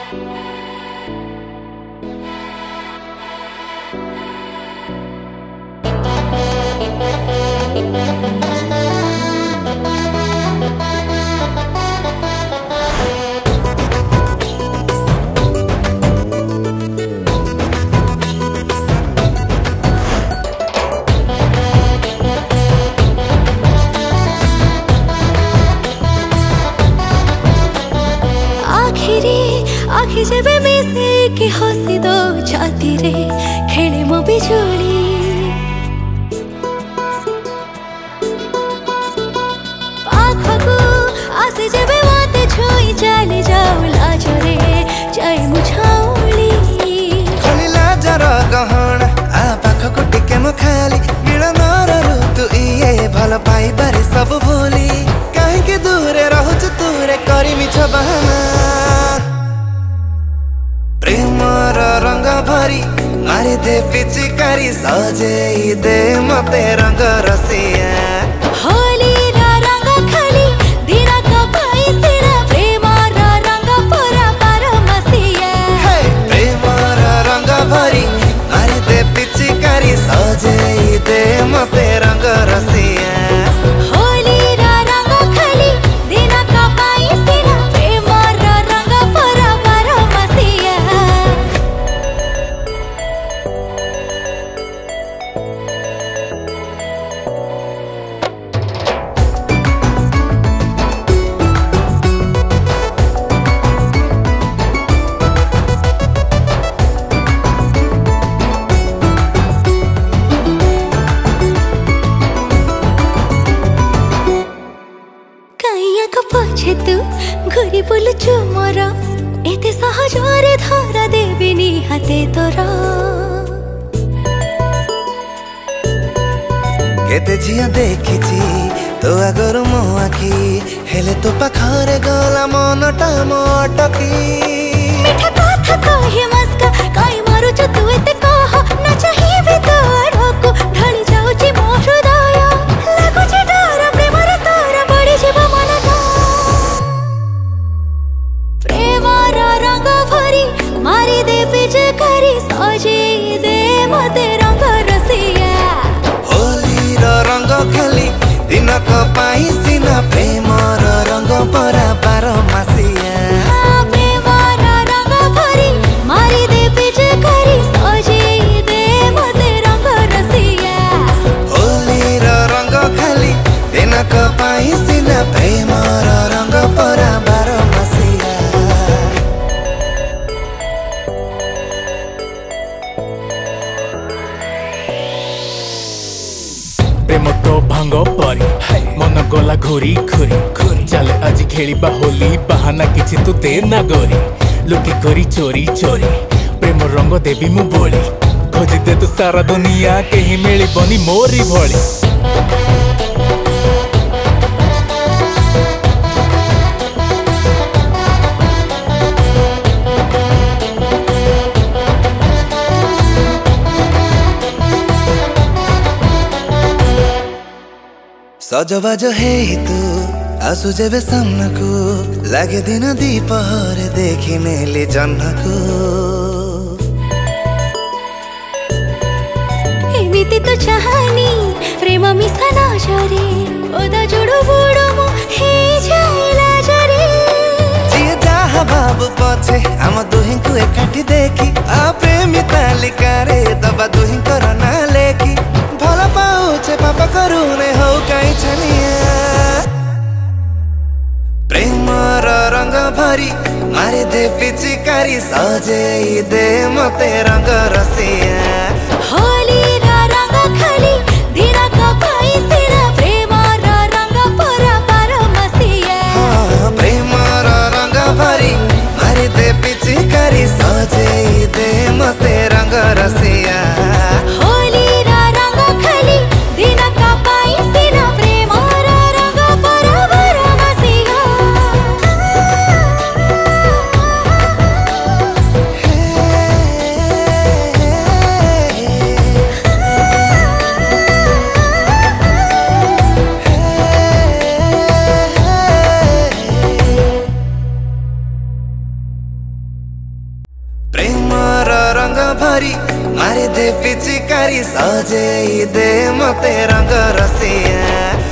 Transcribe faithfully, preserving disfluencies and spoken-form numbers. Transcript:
आखि जब मिसे के हसी दो छाती रे खेले मो बिजुली पाखको आसे जब मते छोई चले जाऊ लाजरे चाहे मुछाउली खाली लाजर गहण आ पाखको टिके म खाली मिलन ऋतु इए भल पाई बारे सब भूली काहे के दूरे रहु तूरे करी मिछ बहाना प्रेमर रंग भरी मारी दे पिचकारी सजे दे मते रंग रसिया होली रा रंग खाली दिन का पाई सिरा प्रेमर रंग पूरा पार मसिया हे प्रेमर रंग भरी मारी दे पिचकारी सजे दे मते रंग रसिया होली रा रंग खाली दिन का पाई सिरा प्रेमर रंग पूरा पार मसिया पछे तू घुरी बुलुचु मोर एते सहजरे धरा देबिनी हाते तोरा केते झिया देखिची तो आगर मो आखी हेले तो पाखरे गला मनटा मटकी मिठा कथा कहे मस्का काई मारू छ तू एते कह न चाहिबे तोरको ढली जाउची मो हृदय लागु छ डर प्रेमर तोरा बढी जीव मनका प्रेमर रंग भरी मारी दे पिचकारी सजे दे मते रंग रसिया होली रंग खाली दिनक पाई सिना प्रेमर रंग परा बार मासिया प्रेमर रंग भरी मारी दे पिचकारी सजे दे मते रंग रसिया होली रंग खाली दिनक पाई सिना प्रेमर रंग परा बार मासिया प्रेम तो भांग परी मन गला घोरी घोरी घोरी चले आज खेलिबा होली बहाना किछि तू दे ना गोरी लुकी करी चोरी चोरी प्रेम रंग देवी मु बोली खोजी दे तू सारा दुनिया कहीं मिलिबनी मोरी भोली सजबाज हे तू आसु जेबे सामनाको लागे दिन दीपहर देखिने ले जन्नको एमिति तो चाहनी प्रेम मिसा नजरे ओदा जोड़ो बुड़ो मो हे जाइला जरे जिए जहाँ बाबू पछे आम दुहिंकु एकाठी देखी आ प्रेमी तालिका रे दबा दुहिंकर ना लेखी भल पाउछे पापा करुने हौ काई छनिया प्रेमर रंग भरी मारी दे पिचकारी सजे दे मते रंग रसिया होली रा रंग खाली दिन का पाई सिरा प्रेमर रंग पूरा पार मसिया प्रेमर रंग भरी मारी दे पिचकारी सजे दे मते रंग रसिया होली रा रंग खाली दिन का पाई सिरा प्रेमर रंग पूरा पार मसिया भरी मारी दे पिचकारी सजे दे मते रंग रसिया।